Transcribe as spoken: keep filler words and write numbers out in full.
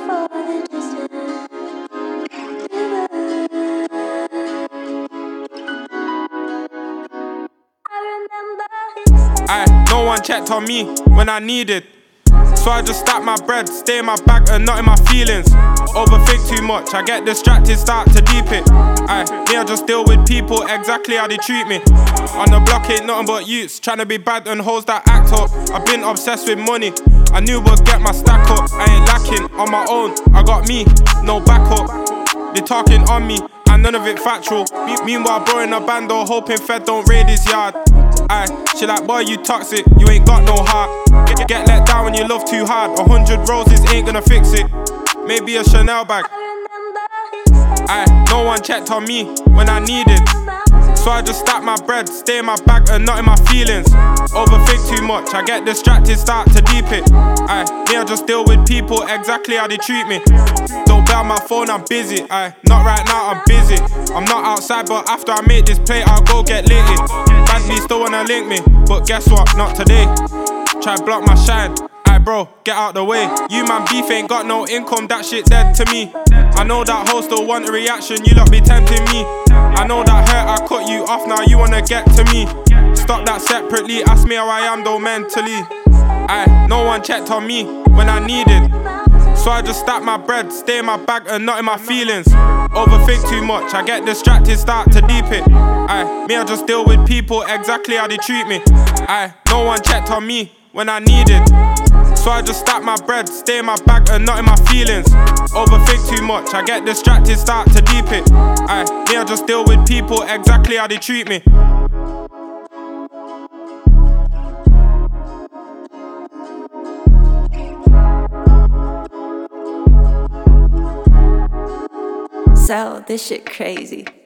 Aye, no one checked on me when I needed, so I just stack my bread, stay in my bag and not in my feelings. Overthink too much, I get distracted, start to deep it. Aye, me I just deal with people exactly how they treat me. On the block ain't nothing but youths, tryna be bad and hoes that act up. I've been obsessed with money, I knew would get my stack up. I ain't lacking on my own, I got me, no backup. They talking on me, and none of it factual. Me meanwhile bro in a bando, hoping Fed don't raid his yard. Aye, she like, boy you toxic, you ain't got no heart. Get, get let down when you love too hard. A hundred roses ain't gonna fix it, maybe a Chanel bag. Aye, no one checked on me when I needed, so I just stack my bread, stay in my bag and not in my feelings. Overthink too much, I get distracted, start to deep it. Aye, me I just deal with people exactly how they treat me. Don't bell my phone, I'm busy. Aye, not right now, I'm busy. I'm not outside, but after I make this play, I'll go get litty. Bad me still wanna link me, but guess what, not today. Try block my shine, aye bro, get out the way. You man beef ain't got no income, that shit dead to me. I know that hoe still want a reaction, you lot be tempting me. I know that hurt, I cut you off, now you wanna get to me. Stop that separately, ask me how I am though mentally. Aye, no one checked on me when I needed, so I just stack my bread, stay in my bag and not in my feelings. Overthink too much, I get distracted, start to deep it. Aye, me I just deal with people exactly how they treat me. Aye, no one checked on me when I needed, so I just stack my bread, stay in my bag and not in my feelings. Overthink too much, I get distracted, start to deep it. Aye, me I just deal with people exactly how they treat me. So, this shit crazy.